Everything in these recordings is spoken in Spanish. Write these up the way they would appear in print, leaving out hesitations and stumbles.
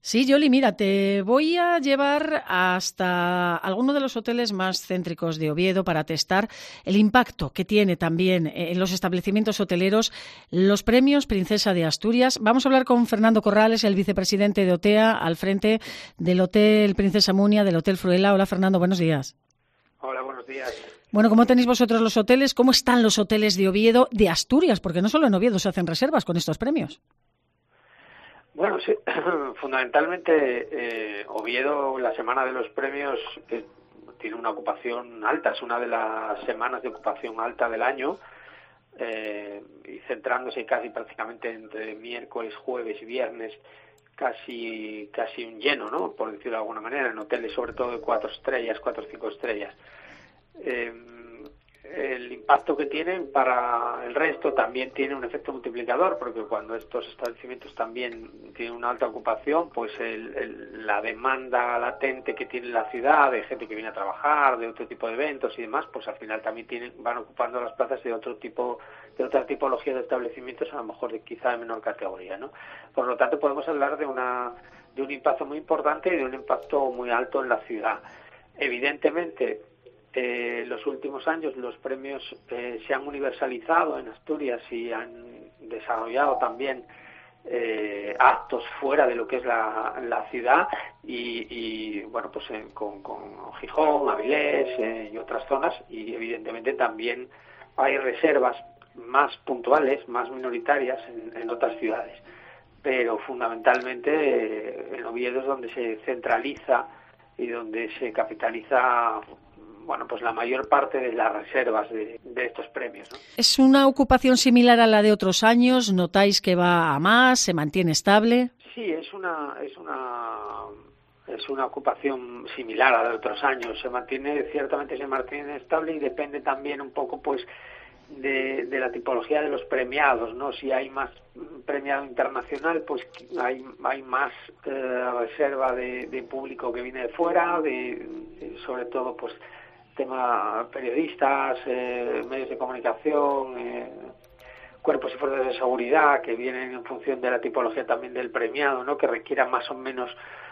Sí, Yoli, mira, te voy a llevar hasta alguno de los hoteles más céntricos de Oviedo para testar el impacto que tiene también en los establecimientos hoteleros los premios Princesa de Asturias. Vamos a hablar con Fernando Corrales, el vicepresidente de OTEA, al frente del Hotel Princesa Munia, del Hotel Fruela. Hola, Fernando, buenos días. Hola, buenos días. Bueno, ¿cómo tenéis vosotros los hoteles? ¿Cómo están los hoteles de Oviedo, de Asturias? Porque no solo en Oviedo se hacen reservas con estos premios. Bueno, sí, fundamentalmente Oviedo, la semana de los premios, tiene una ocupación alta, es una de las semanas de ocupación alta del año, y centrándose casi prácticamente entre miércoles, jueves y viernes, casi un lleno, ¿no? Por decirlo de alguna manera, en hoteles sobre todo de 4 estrellas, 4 o 5 estrellas. El impacto que tienen para el resto también tiene un efecto multiplicador, porque cuando estos establecimientos también tienen una alta ocupación, pues la demanda latente que tiene la ciudad de gente que viene a trabajar, de otro tipo de eventos y demás, pues al final también van ocupando las plazas de otra tipología de establecimientos, a lo mejor quizá de menor categoría, ¿no? Por lo tanto, podemos hablar de un impacto muy importante y de un impacto muy alto en la ciudad. Evidentemente, los últimos años los premios se han universalizado en Asturias y han desarrollado también actos fuera de lo que es la ciudad y bueno, pues con Gijón, Avilés y otras zonas, y evidentemente también hay reservas más puntuales, más minoritarias en otras ciudades, pero fundamentalmente en Oviedo es donde se centraliza y donde se capitaliza, bueno, pues la mayor parte de las reservas de estos premios, ¿no? ¿Es una ocupación similar a la de otros años? ¿Notáis que va a más? ¿Se mantiene estable? Sí, es una ocupación similar a la de otros años. Ciertamente se mantiene estable y depende también un poco, pues, de la tipología de los premiados, ¿no? Si hay más premiado internacional, pues hay más reserva de público que viene de fuera, sobre todo, pues, tema periodistas, medios de comunicación, cuerpos y fuerzas de seguridad que vienen en función de la tipología también del premiado, ¿no? Que requieran más o menos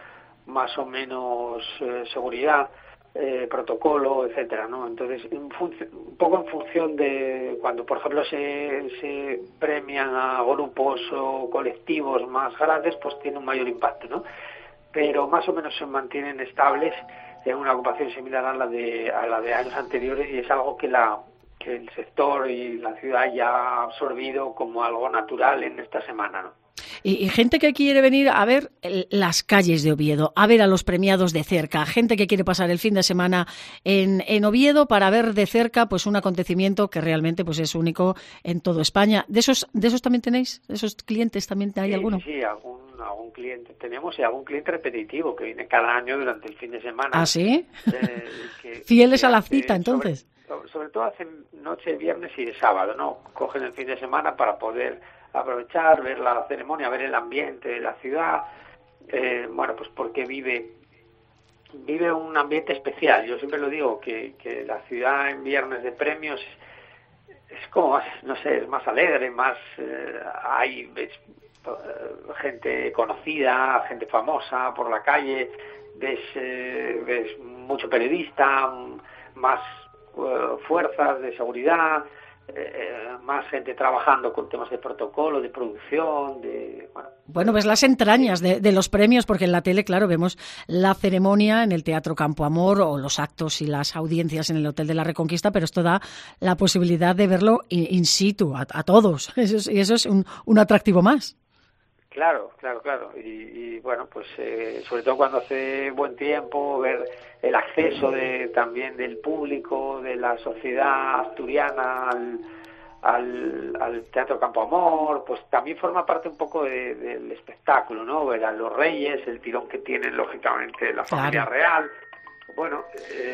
seguridad, protocolo, etcétera, ¿no? Entonces, un poco en función de cuando, por ejemplo, se premian a grupos o colectivos más grandes, pues tiene un mayor impacto, ¿no? Pero más o menos se mantienen estables en una ocupación similar a la de años anteriores, y es algo que el sector y la ciudad ya ha absorbido como algo natural en esta semana, ¿no? Y gente que quiere venir a ver las calles de Oviedo, a ver a los premiados de cerca, gente que quiere pasar el fin de semana en Oviedo para ver de cerca, pues, un acontecimiento que realmente, pues, es único en toda España. ¿De esos también tenéis? ¿De esos clientes también hay alguno? Sí, algún cliente tenemos, y algún cliente repetitivo que viene cada año durante el fin de semana. ¿Ah, sí? Fieles a la cita, entonces. Sobre todo hacen noche, viernes y sábado, ¿no? Cogen el fin de semana para poder aprovechar, ver la ceremonia, ver el ambiente de la ciudad, bueno, pues porque vive un ambiente especial. Yo siempre lo digo, que la ciudad en viernes de premios es como, no sé, es más alegre, más hay gente conocida, gente famosa por la calle, ves mucho periodista, más fuerzas de seguridad, más gente trabajando con temas de protocolo, de producción, Bueno, ves las entrañas de los premios, porque en la tele, claro, vemos la ceremonia en el Teatro Campo Amor o los actos y las audiencias en el Hotel de la Reconquista, pero esto da la posibilidad de verlo in situ a todos, y eso es un atractivo más. Claro. Y bueno, pues sobre todo cuando hace buen tiempo, ver el acceso también del público, de la sociedad asturiana al Teatro Campo Amor, pues también forma parte un poco del espectáculo, ¿no? Ver a los reyes, el tirón que tienen, lógicamente, la familia real. Bueno,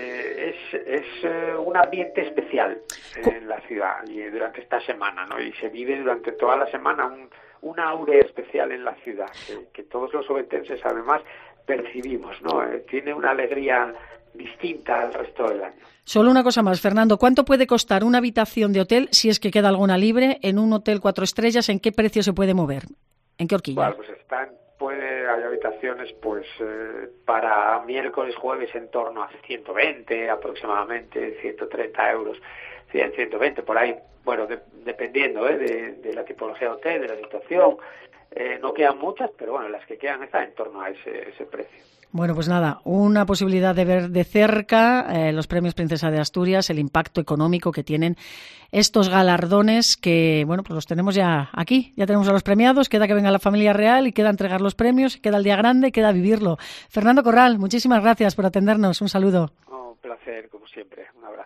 es un ambiente especial en la ciudad y durante esta semana, ¿no? Y se vive durante toda la semana una aurea especial en la ciudad, que todos los ovetenses además percibimos, ¿no? Tiene una alegría distinta al resto del año. Solo una cosa más, Fernando, ¿cuánto puede costar una habitación de hotel, si es que queda alguna libre, en un hotel 4 estrellas? ¿En qué precio se puede mover? ¿En qué horquilla? Bueno, pues está hay habitaciones pues para miércoles, jueves en torno a 120 aproximadamente, 130 euros, 100, 120 por ahí, bueno, dependiendo de la tipología de hotel, de la situación. No quedan muchas, pero bueno, las que quedan están en torno a ese precio. Bueno, pues nada, una posibilidad de ver de cerca los premios Princesa de Asturias, el impacto económico que tienen estos galardones que, bueno, pues los tenemos ya aquí, ya tenemos a los premiados, queda que venga la familia real y queda entregar los premios, queda el día grande, queda vivirlo. Fernando Corral, muchísimas gracias por atendernos, un saludo. Un placer, como siempre, un abrazo.